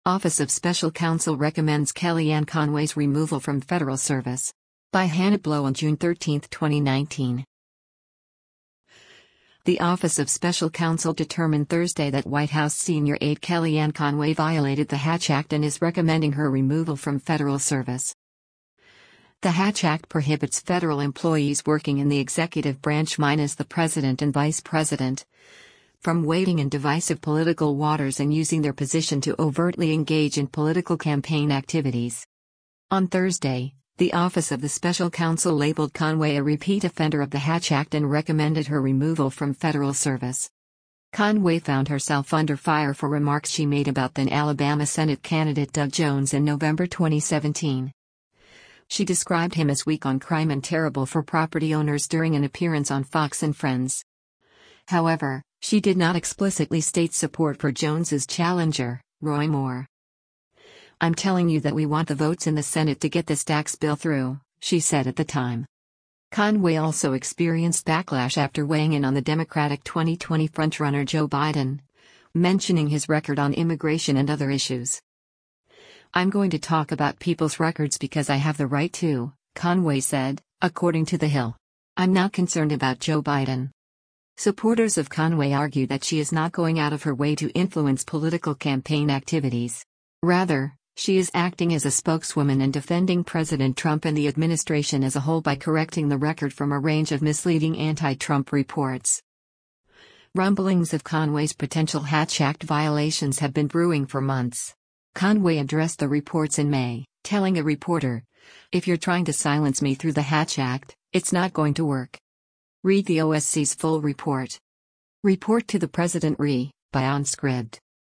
Office of Special Counsel recommends Kellyanne Conway's removal from federal service. By Hannah Blow on June 13, 2019. The Office of Special Counsel determined Thursday that White House senior aide Kellyanne Conway violated the Hatch Act and is recommending her removal from federal service. The Hatch Act prohibits federal employees working in the executive branch minus the president and vice president from wading in divisive political waters and using their position to overtly engage in political campaign activities. On Thursday, the Office of the Special Counsel labeled Conway a repeat offender of the Hatch Act and recommended her removal from federal service. Conway found herself under fire for remarks she made about then Alabama Senate candidate Doug Jones in November 2017. She described him as weak on crime and terrible for property owners during an appearance on Fox and Friends. However, she did not explicitly state support for Jones's challenger, Roy Moore. "I'm telling you that we want the votes in the Senate to get this tax bill through," she said at the time. Conway also experienced backlash after weighing in on the Democratic 2020 frontrunner Joe Biden, mentioning his record on immigration and other issues. "I'm going to talk about people's records because I have the right to," Conway said, according to The Hill. "I'm not concerned about Joe Biden." Supporters of Conway argue that she is not going out of her way to influence political campaign activities. Rather, she is acting as a spokeswoman and defending President Trump and the administration as a whole by correcting the record from a range of misleading anti-Trump reports. Rumblings of Conway's potential Hatch Act violations have been brewing for months. Conway addressed the reports in May, telling a reporter, "If you're trying to silence me through the Hatch Act, it's not going to work." Read the OSC's full report. Report to the President Re, by OnScript.